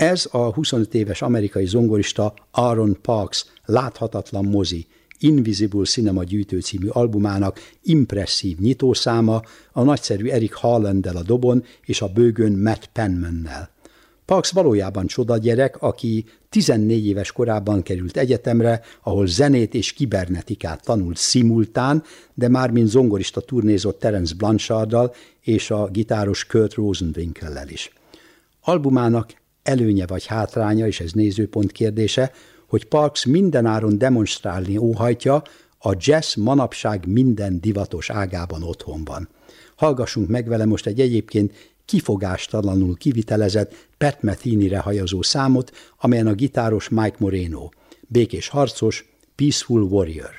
Ez a 25 éves amerikai zongorista Aaron Parks Láthatatlan mozi, Invisible Cinema gyűjtő című albumának impresszív nyitószáma a nagyszerű Eric Harlanddel a dobon és a bőgön Matt Penmannel. Parks valójában csodagyerek, aki 14 éves korában került egyetemre, ahol zenét és kibernetikát tanult szimultán, de már mint zongorista turnézott Terence Blanchard-dal és a gitáros Kurt Rosenwinkel-lel is. Albumának előnye vagy hátránya, és ez nézőpont kérdése, hogy Parks mindenáron demonstrálni óhajtja, a jazz manapság minden divatos ágában otthon van. Hallgassunk meg vele most egy egyébként kifogástalanul kivitelezett Pat Metheny-re hajazó számot, amelyen a gitáros Mike Moreno, békés harcos, Peaceful Warrior.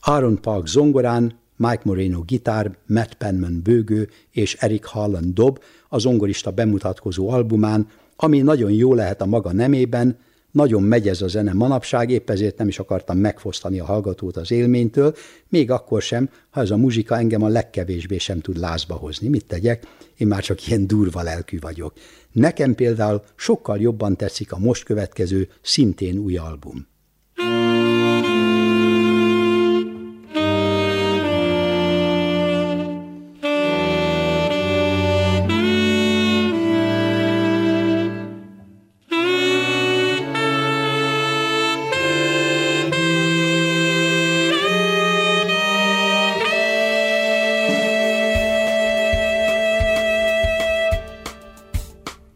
Aaron Park zongorán, Mike Moreno gitár, Matt Penman bőgő és Eric Harlan dob a zongorista bemutatkozó albumán, ami nagyon jó lehet a maga nemében, nagyon megy ez a zene manapság, épp ezért nem is akartam megfosztani a hallgatót az élménytől, még akkor sem, ha ez a muzsika engem a legkevésbé sem tud lázba hozni. Mit tegyek? Én már csak ilyen durva lelkű vagyok. Nekem például sokkal jobban tetszik a most következő, szintén új album.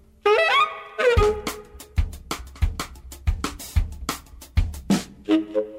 Thank you.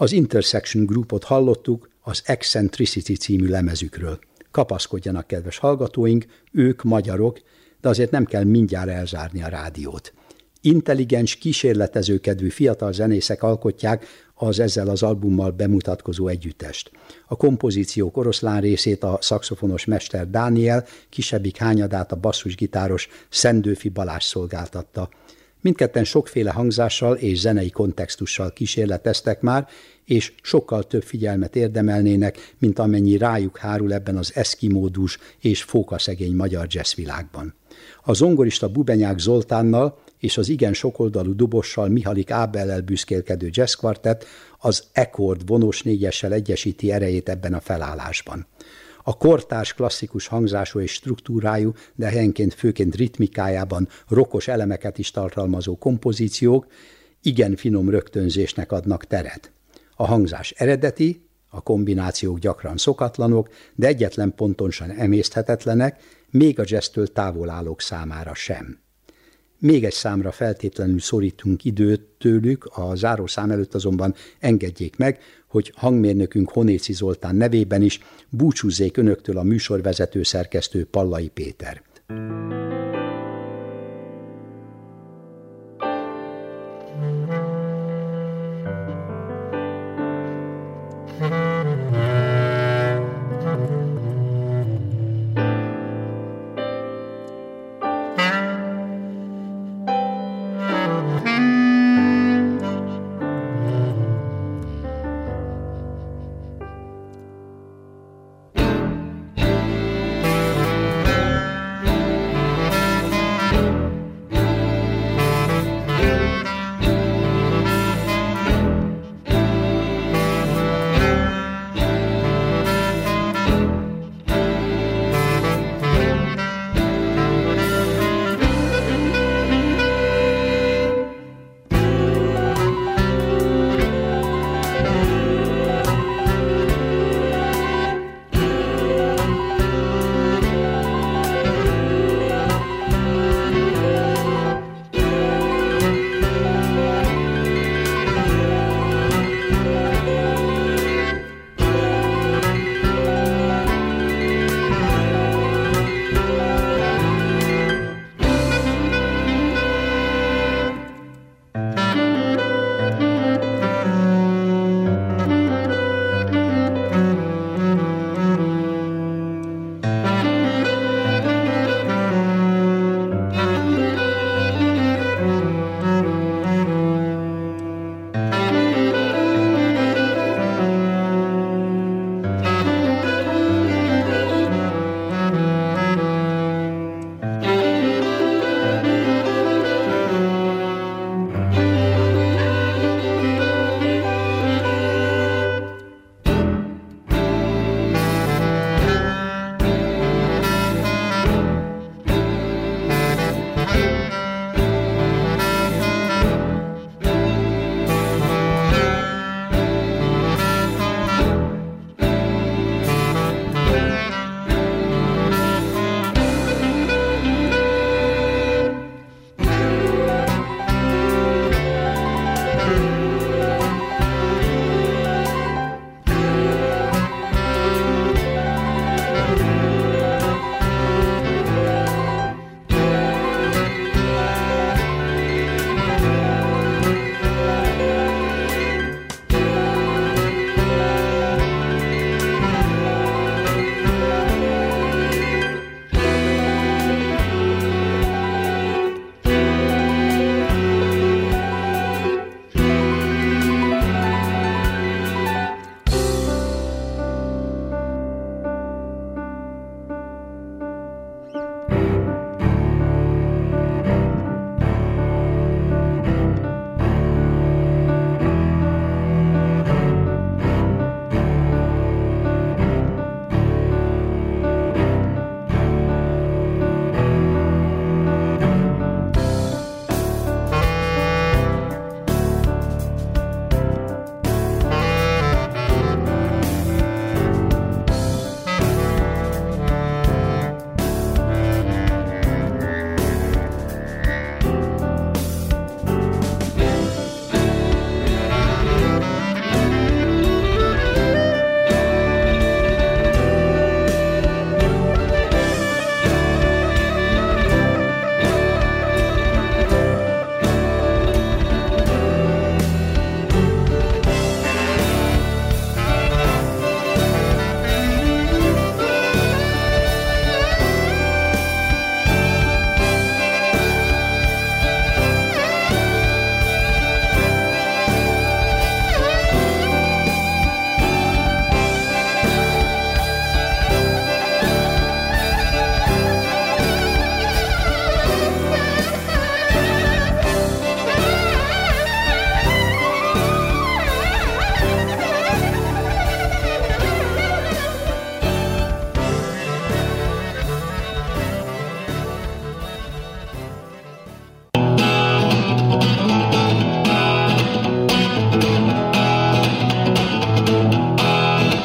Az Intersection Groupot hallottuk az Eccentricity című lemezükről. Kapaszkodjanak, kedves hallgatóink, ők magyarok, de azért nem kell mindjárt elzárni a rádiót. Intelligens, kísérletezőkedvű fiatal zenészek alkotják az ezzel az albummal bemutatkozó együttest. A kompozíciók oroszlán részét a szaxofonos mester Dániel, kisebbik hányadát a basszusgitáros Szendőfi Balázs szolgáltatta. Mindketten sokféle hangzással és zenei kontextussal kísérleteztek már, és sokkal több figyelmet érdemelnének, mint amennyi rájuk hárul ebben az eszkimódus és fókaszegény magyar jazzvilágban. A zongorista Bubenyák Zoltánnal és az igen sokoldalú dobossal Mihalik Ábellel büszkélkedő jazzkvartett az Ekord vonós négyessel egyesíti erejét ebben a felállásban. A kortárs klasszikus hangzású és struktúrájú, de helyenként főként ritmikájában rokkos elemeket is tartalmazó kompozíciók igen finom rögtönzésnek adnak teret. A hangzás eredeti, a kombinációk gyakran szokatlanok, de egyetlen ponton sem emészthetetlenek, még a jazztől távol állók számára sem. Még egy számra feltétlenül szorítunk időt tőlük, a zárószám előtt azonban engedjék meg, hogy hangmérnökünk Honéci Zoltán nevében is búcsúzzék önöktől a műsorvezető szerkesztő Pallai Péter.